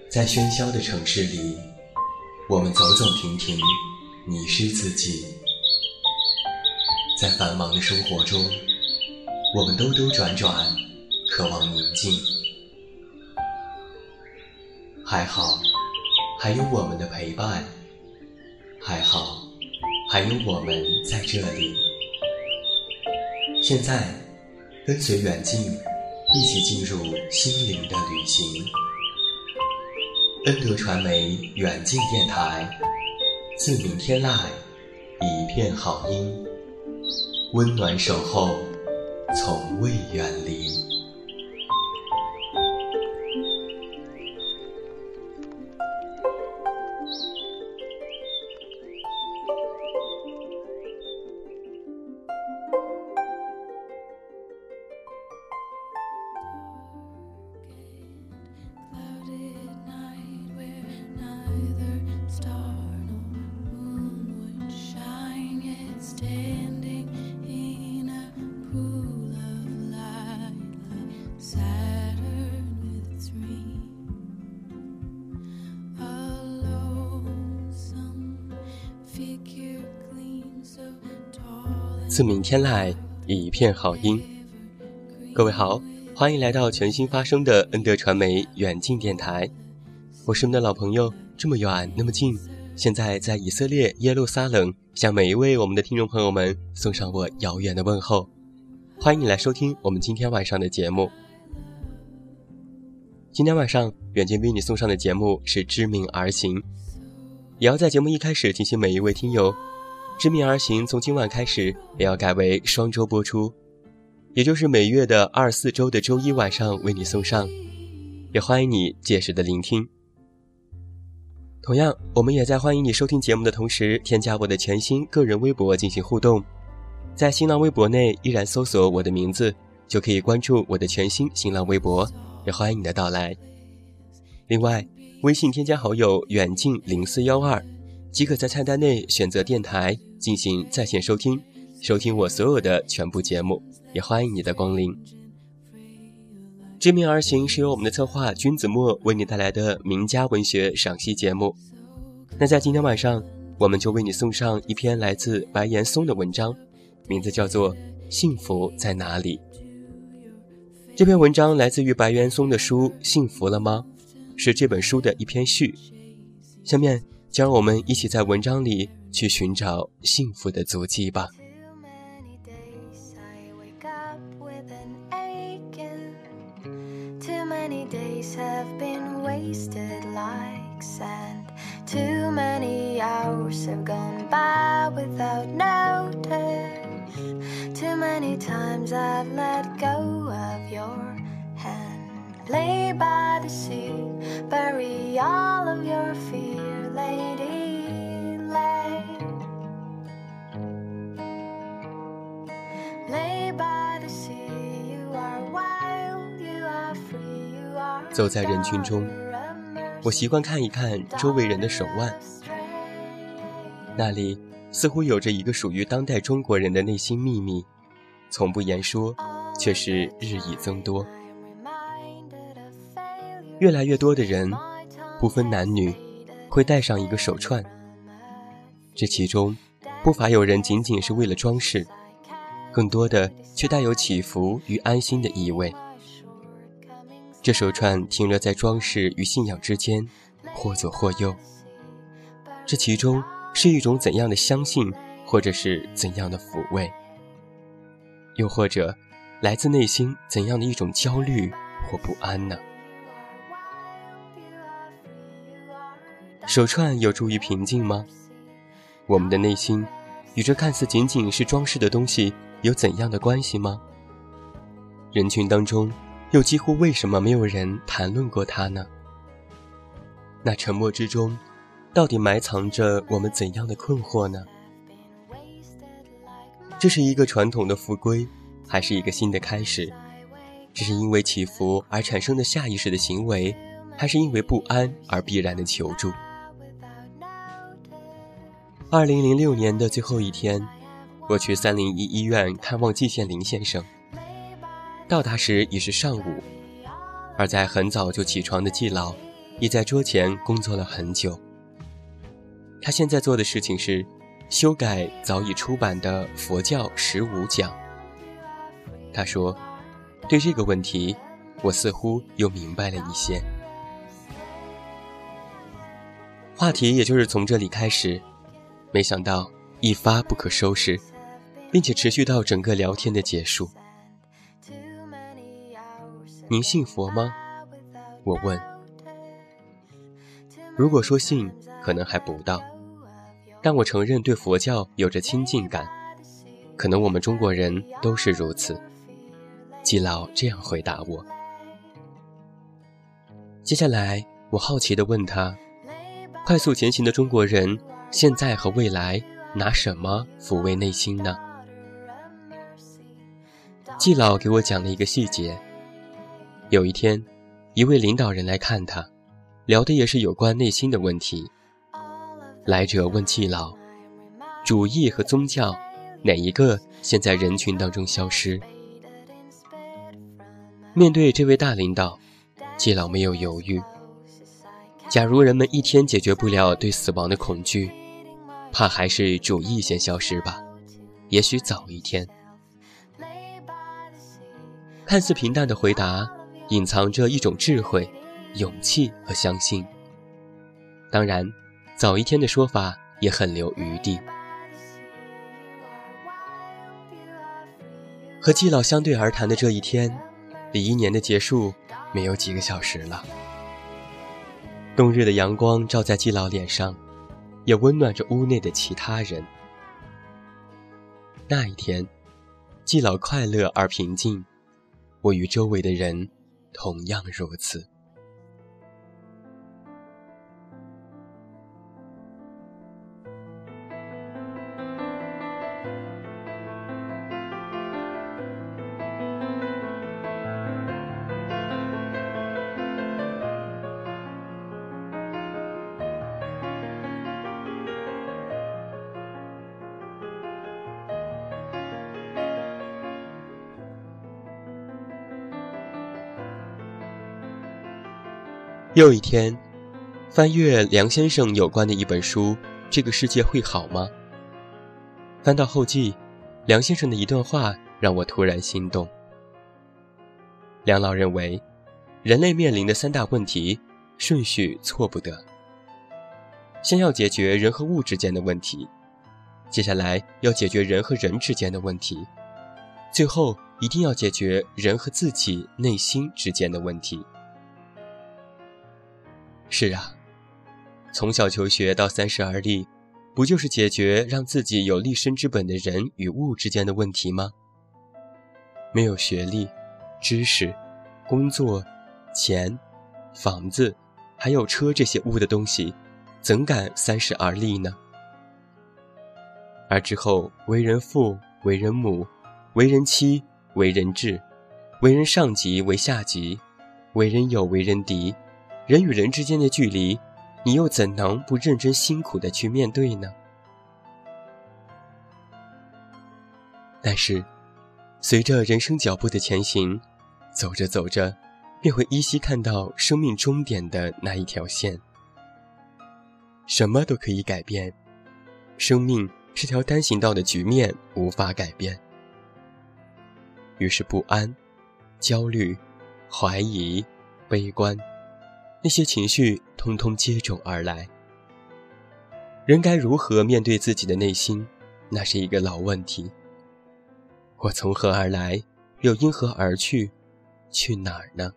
在喧嚣的城市里，我们走走停停，迷失自己。在繁忙的生活中，我们兜兜转转，渴望宁静。还好，还有我们的陪伴，还好，还有我们在这里。现在，跟随远近，一起进入心灵的旅行。恩德传媒远近电台，自明天籁，一片好音，温暖守候，从未远离。自明天籁，一片好音。各位好，欢迎来到全新发声的恩德传媒远近电台，我是你们的老朋友，这么远那么近，现在在以色列耶路撒冷，向每一位我们的听众朋友们送上我遥远的问候。欢迎你来收听我们今天晚上的节目。今天晚上远近为你送上的节目是知命而行，也要在节目一开始提醒每一位听友，知命而行从今晚开始也要改为双周播出，也就是每月的24周的周一晚上为你送上，也欢迎你届时的聆听。同样，我们也在欢迎你收听节目的同时，添加我的全新个人微博进行互动，在新浪微博内依然搜索我的名字，就可以关注我的全新新浪微博，也欢迎你的到来。另外，微信添加好友远近0412，即可在菜单内选择电台进行在线收听我所有的全部节目，也欢迎你的光临。知命而行是由我们的策划君子墨为你带来的名家文学赏析节目。那在今天晚上，我们就为你送上一篇来自白岩松的文章，名字叫做《幸福在哪里》。这篇文章来自于白岩松的书《幸福了吗》，是这本书的一篇序。下面就让我们一起在文章里去寻找幸福的足迹吧。 Too many days have been wasted like sand. Too many hours have gone by without notice. Too many times I've let go of your hand. Lay by the sea, bury all of your fear, lady, lay. Lay by the sea, you are wild, you are free, you are. 走在人群中，我习惯看一看周围人的手腕，那里似乎有着一个属于当代中国人的内心秘密，从不言说，却是日益增多。越来越多的人，不分男女，会戴上一个手串，这其中不乏有人仅仅是为了装饰，更多的却带有祈福与安心的意味。这手串停留在装饰与信仰之间，或左或右。这其中是一种怎样的相信，或者是怎样的抚慰，又或者来自内心怎样的一种焦虑或不安呢？手串有助于平静吗？我们的内心与这看似仅仅是装饰的东西有怎样的关系吗？人群当中又几乎为什么没有人谈论过它呢？那沉默之中到底埋藏着我们怎样的困惑呢？这是一个传统的复归，还是一个新的开始？这是因为起伏而产生的下意识的行为，还是因为不安而必然的求助？2006年的最后一天，我去301医院看望季羡林先生。到达时已是上午，而在很早就起床的季老已在桌前工作了很久。他现在做的事情是修改早已出版的佛教15讲。他说，对这个问题我似乎又明白了一些。话题也就是从这里开始，没想到一发不可收拾，并且持续到整个聊天的结束。您信佛吗？我问。如果说信，可能还不到，但我承认对佛教有着亲近感，可能我们中国人都是如此。季老这样回答我。接下来我好奇地问他，快速前行的中国人现在和未来拿什么抚慰内心呢？季老给我讲了一个细节。有一天，一位领导人来看他，聊的也是有关内心的问题。来者问季老，主义和宗教哪一个先在人群当中消失？面对这位大领导，季老没有犹豫。假如人们一天解决不了对死亡的恐惧，怕还是主义先消失吧，也许早一天。看似平淡的回答，隐藏着一种智慧、勇气和相信。当然，早一天的说法也很留余地。和季老相对而谈的这一天，离一年的结束没有几个小时了。冬日的阳光照在季老脸上，也温暖着屋内的其他人。那一天，季老快乐而平静，我与周围的人同样如此。又一天，翻阅梁先生有关的一本书《这个世界会好吗》。翻到后记，梁先生的一段话让我突然心动。梁老认为，人类面临的3大问题顺序错不得。先要解决人和物之间的问题，接下来要解决人和人之间的问题，最后一定要解决人和自己内心之间的问题。是啊，从小求学到30而立，不就是解决让自己有立身之本的人与物之间的问题吗？没有学历、知识、工作、钱、房子，还有车这些物的东西，怎敢30而立呢？而之后为人父、为人母、为人妻、为人质、为人上级、为下级、为人友、为人敌，人与人之间的距离，你又怎能不认真辛苦地去面对呢？但是随着人生脚步的前行，走着走着便会依稀看到生命终点的那一条线。什么都可以改变，生命是条单行道的局面，无法改变。于是不安、焦虑、怀疑、悲观，那些情绪通通接踵而来。人该如何面对自己的内心，那是一个老问题。我从何而来，又因何而去，去哪儿呢？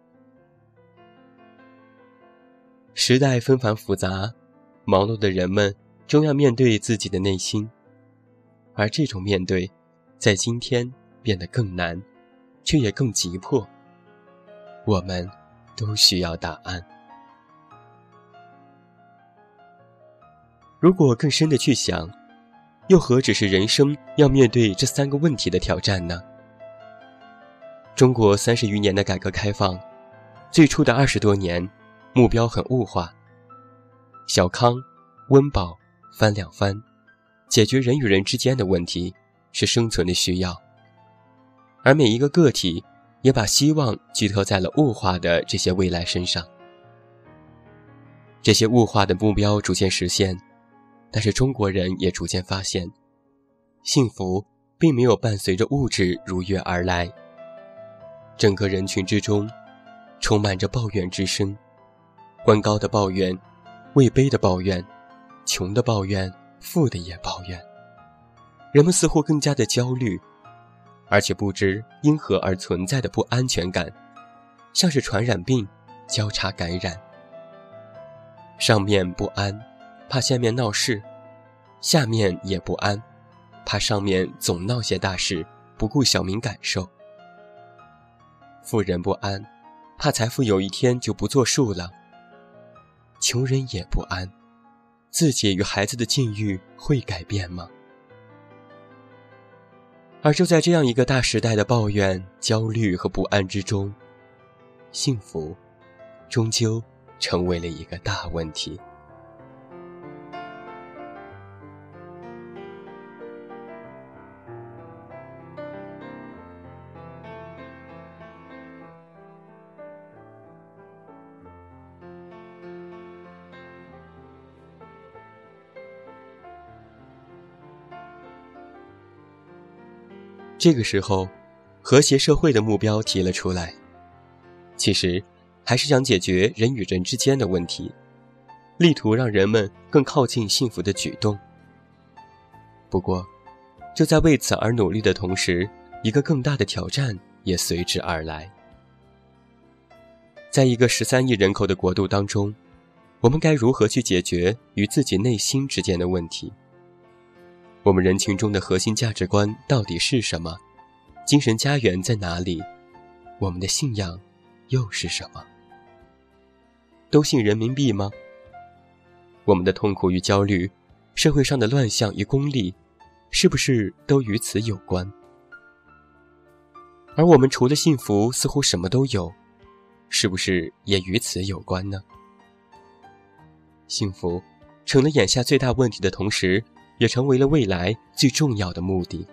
时代纷繁复杂，忙碌的人们终要面对自己的内心，而这种面对在今天变得更难，却也更急迫。我们都需要答案。如果更深的去想，又何止是人生要面对这3个问题的挑战呢？中国30余年的改革开放，最初的20多年，目标很物化，小康、温饱、翻两番，解决人与人之间的问题是生存的需要，而每一个个体也把希望寄托在了物化的这些未来身上。 这些物化的目标逐渐实现，但是中国人也逐渐发现，幸福并没有伴随着物质如约而来。整个人群之中充满着抱怨之声，官高的抱怨，位卑的抱怨，穷的抱怨，富的也抱怨。人们似乎更加的焦虑，而且不知因何而存在的不安全感，像是传染病交叉感染。上面不安，怕下面闹事；下面也不安，怕上面总闹些大事，不顾小民感受。富人不安，怕财富有一天就不作数了；穷人也不安，自己与孩子的境遇会改变吗？而就在这样一个大时代的抱怨、焦虑和不安之中，幸福终究成为了一个大问题。这个时候，和谐社会的目标提了出来，其实还是想解决人与人之间的问题，力图让人们更靠近幸福的举动。不过，就在为此而努力的同时，一个更大的挑战也随之而来。在一个13亿人口的国度当中，我们该如何去解决与自己内心之间的问题？我们人群中的核心价值观到底是什么？精神家园在哪里？我们的信仰又是什么？都信人民币吗？我们的痛苦与焦虑，社会上的乱象与功利，是不是都与此有关？而我们除了幸福似乎什么都有，是不是也与此有关呢？幸福成了眼下最大问题的同时，也成为了未来最重要的目的。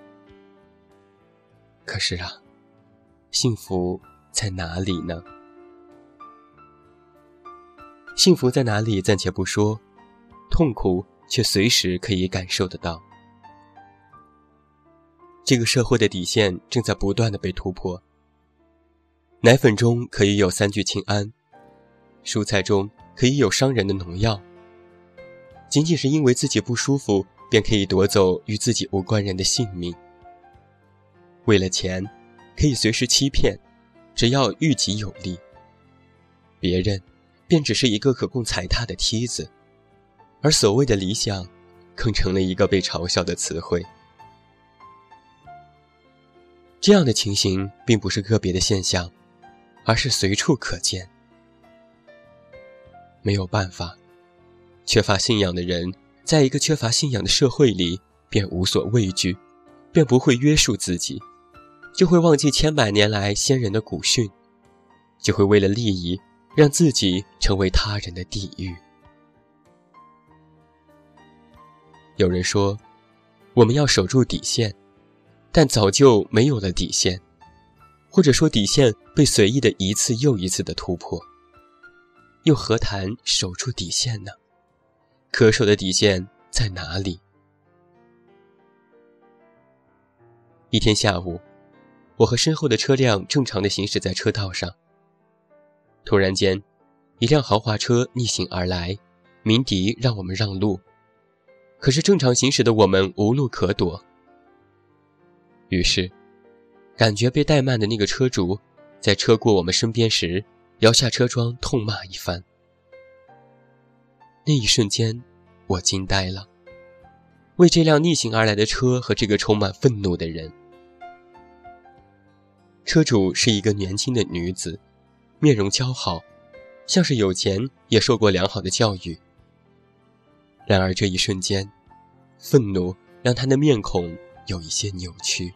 可是啊，幸福在哪里呢？幸福在哪里暂且不说，痛苦却随时可以感受得到。这个社会的底线正在不断地被突破。奶粉中可以有3聚氰胺，蔬菜中可以有伤人的农药。仅仅是因为自己不舒服，便可以夺走与自己无关人的性命。为了钱，可以随时欺骗，只要于己有利。别人便只是一个可供踩踏的梯子，而所谓的理想，更成了一个被嘲笑的词汇。这样的情形并不是个别的现象，而是随处可见。没有办法，缺乏信仰的人，在一个缺乏信仰的社会里，便无所畏惧，便不会约束自己，就会忘记千百年来先人的古训，就会为了利益，让自己成为他人的地狱。有人说，我们要守住底线，但早就没有了底线，或者说底线被随意的一次又一次的突破，又何谈守住底线呢？可守的底线在哪里？一天下午，我和身后的车辆正常地行驶在车道上，突然间，一辆豪华车逆行而来，鸣笛让我们让路，可是正常行驶的我们无路可躲。于是，感觉被怠慢的那个车主，在车过我们身边时，摇下车窗痛骂一番。那一瞬间，我惊呆了，为这辆逆行而来的车和这个充满愤怒的人。车主是一个年轻的女子，面容姣好，像是有钱也受过良好的教育。然而这一瞬间，愤怒让她的面孔有一些扭曲。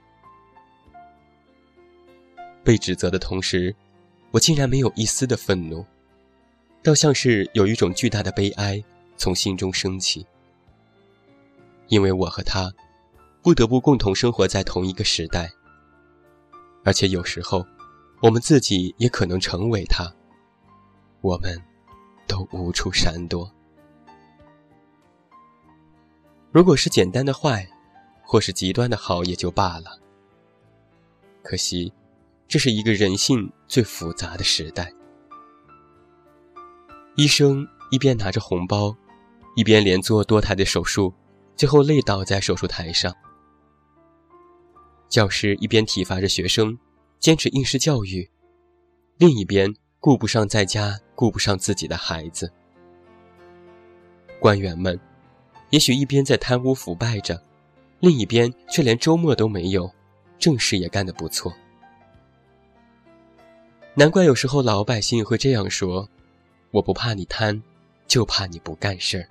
被指责的同时，我竟然没有一丝的愤怒，倒像是有一种巨大的悲哀从心中升起。因为我和他不得不共同生活在同一个时代，而且有时候我们自己也可能成为他，我们都无处闪躲。如果是简单的坏，或是极端的好也就罢了，可惜这是一个人性最复杂的时代。医生一边拿着红包，一边连做多台的手术，最后累倒在手术台上。教师一边体罚着学生，坚持应试教育，另一边顾不上在家，顾不上自己的孩子。官员们也许一边在贪污腐败着，另一边却连周末都没有，正事也干得不错。难怪有时候老百姓会这样说，我不怕你贪，就怕你不干事儿。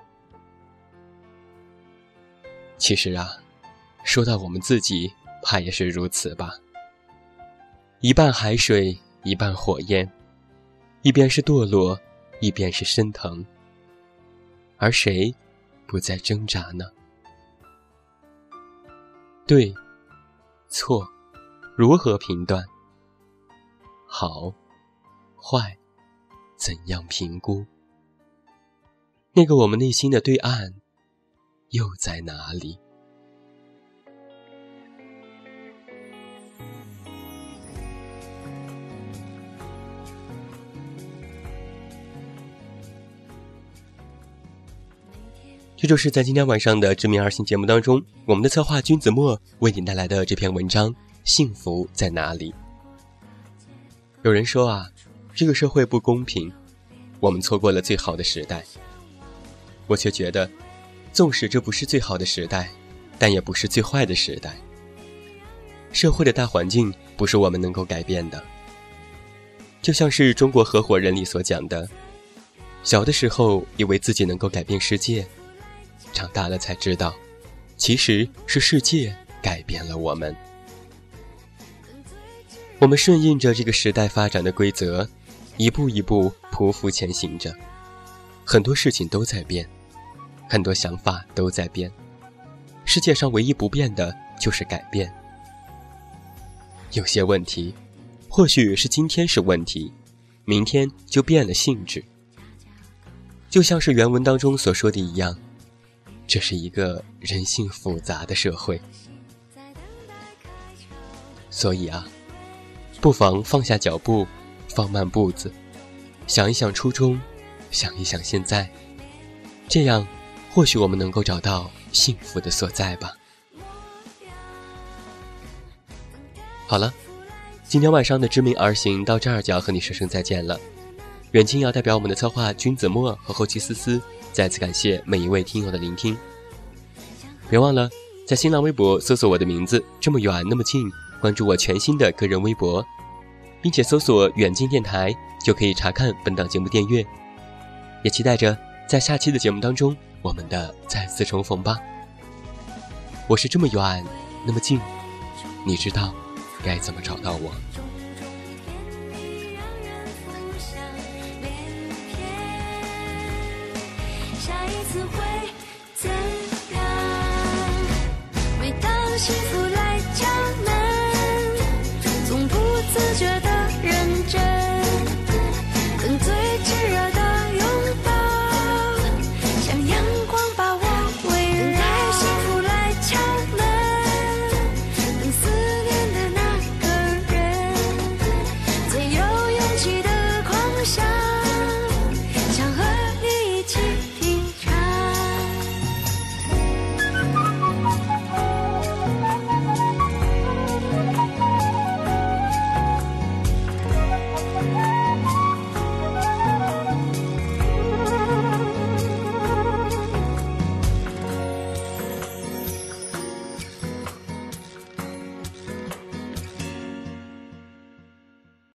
其实啊，说到我们自己，怕也是如此吧。一半海水，一半火焰，一边是堕落，一边是升腾，而谁不再挣扎呢？对，错，如何评断？好，坏，怎样评估？那个我们内心的对岸，又在哪里？这就是在今天晚上的知名而行节目当中，我们的策划君子墨为你带来的这篇文章，幸福在哪里？有人说啊，这个社会不公平，我们错过了最好的时代。我却觉得，纵使这不是最好的时代，但也不是最坏的时代。社会的大环境不是我们能够改变的。就像是中国合伙人里所讲的，小的时候以为自己能够改变世界，长大了才知道，其实是世界改变了我们。我们顺应着这个时代发展的规则，一步一步匍匐前行着。很多事情都在变，很多想法都在变。世界上唯一不变的就是改变。有些问题，或许是今天是问题，明天就变了性质。就像是原文当中所说的一样，这是一个人性复杂的社会。所以啊，不妨放下脚步，放慢步子，想一想初衷，想一想现在，这样或许我们能够找到幸福的所在吧。好了，今天晚上的知名而行到这儿就要和你说声再见了。远近要代表我们的策划君子墨和后期思思，再次感谢每一位听友的聆听。别忘了在新浪微博搜索我的名字这么远那么近，关注我全新的个人微博，并且搜索远近电台，就可以查看本档节目订阅。也期待着在下期的节目当中我们的再次重逢吧。我是这么远那么近，你知道该怎么找到我。 下一次会怎样？每当幸福